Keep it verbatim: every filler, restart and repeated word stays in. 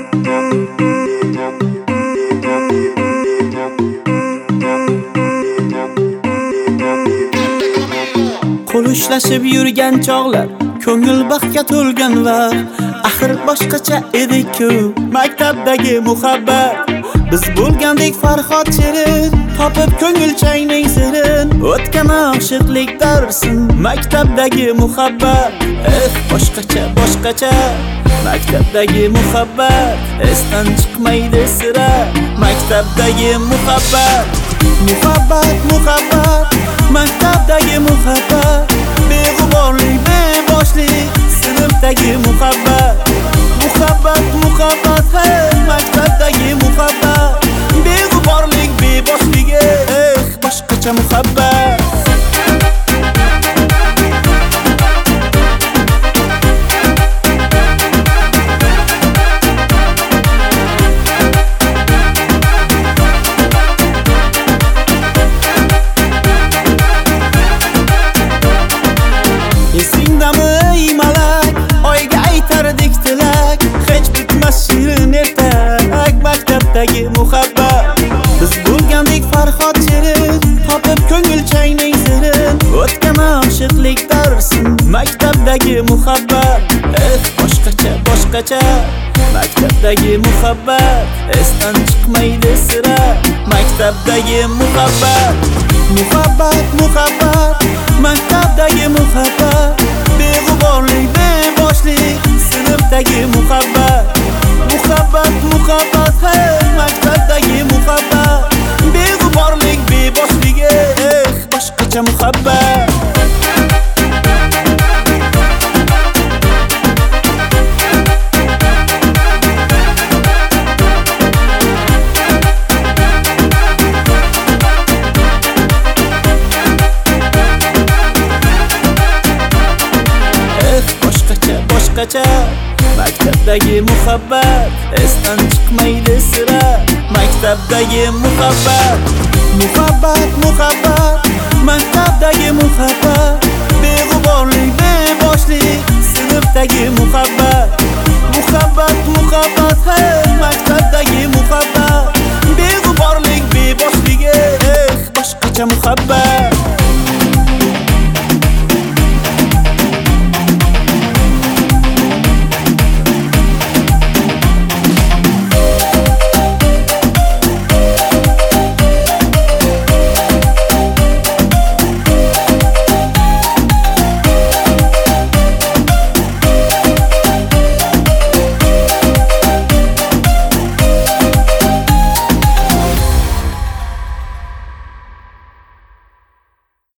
Qo'l ushlashib yurgan chog'lar, ko'ngil baxtga to'lgan vaqt. Axir boshqacha edi-ku maktabdagi muhabbat. Biz bo'lgandik Farhod Shirin, topib ko'ngilchangning sirin. O'tgan oshiqlik darsin, maktabdagi muhabbat. Eh, boshqacha, boshqacha maktabdagi muhabbat. Esdan chiqmaydi sira maktabdagi muhabbat. Muhabbat, muhabbat maktabdagi muhabbat. Beg'uborlik, beboshlik sinfdagi muhabbat. Muhabbat, muhabbat hey maktabdagi muhabbat. Beg'uborlik, beboshlik eh boshqacha muhabbat. Esingdami ey malak, oyga aytardik tilak. Hech bitmas shirin ertak maktabdagi muhabbat. Biz bo'lgandik Farhod Shirin, topib ko'ngilchangning sirin. O'tgan oshiqlik darsin, maktabdagi muhabbat. Eh, boshqacha, boshqacha maktabdagi muhabbat. Esdan chiqmaydi sira maktabdagi muhabbat. Muhabbat, muhabbat maktabdagi muhabbat. Beg'uborlik, beboshlik sinfdagi muhabbat. Muhabbat, muhabbat hey maktabdagi muhabbat. Beg'uborlik, beboshlik eh boshqacha muhabbat. Boshqacha maktabdagi muhabbat. Esdan chiqmaydi sira maktabdagi muhabbat. Muhabbat, muhabbat maktabdagi muhabbat. Beg'uborlik, beboshlik sinfdagi muhabbat. Muhabbat, muhabbat